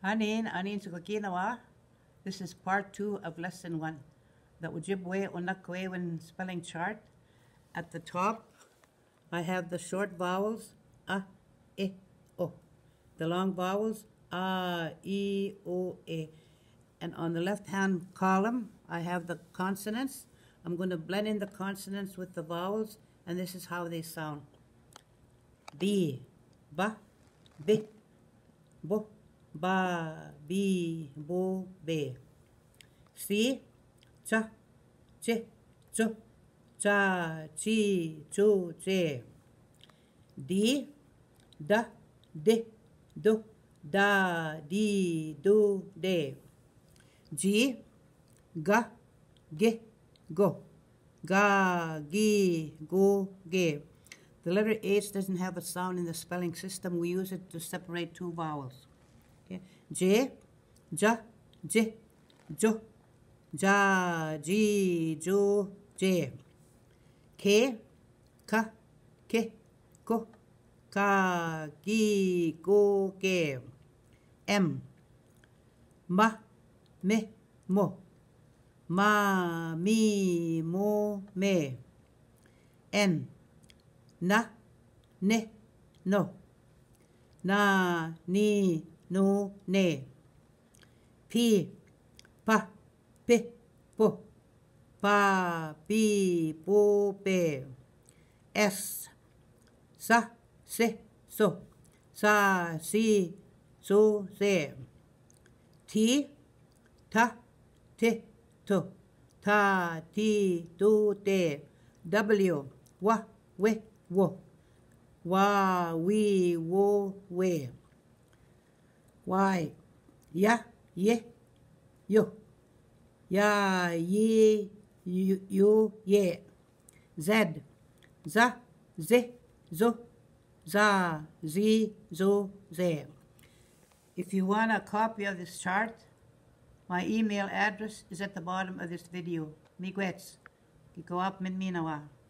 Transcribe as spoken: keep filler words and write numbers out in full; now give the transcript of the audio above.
Hanin, anin sa kakinawa. This is part two of lesson one. The Ojibwe Onakwewan spelling chart. At the top, I have the short vowels, a, I, o. The long vowels, a, I, o, e. And on the left-hand column, I have the consonants. I'm going to blend in the consonants with the vowels, and this is how they sound. B, ba, bi, bo, ba, bi, bo, be. C, cha, che, cho, cha, chi, cho, che. D, da, de, do, da, di, do, de. G, ga, ge, go, ga, gi, go, ge. The letter H doesn't have a sound in the spelling system. We use it to separate two vowels. Okay. J, ja, je, jo, ja, ji, jo, je. K, ka, ke, ko, ka, gi, go, ge. M, ma, me, mo, ma, mi, mo, me. N, na, ne, no, na, ni, no, ne. P, pa, pe, po, pa, pi, po, pe. S, sa, se, so, sa, si, so, se. T, ta, te, to, ta, ti, to, te. W, wa, we, wo, wa, we, wo, we. Y, ya, ye, yo, ya, ye, yo, yo, ye. Z, za, ze, zo, za, zi, zo, ze. If you want a copy of this chart, my email address is at the bottom of this video. Miigwech, kikoap min minawa.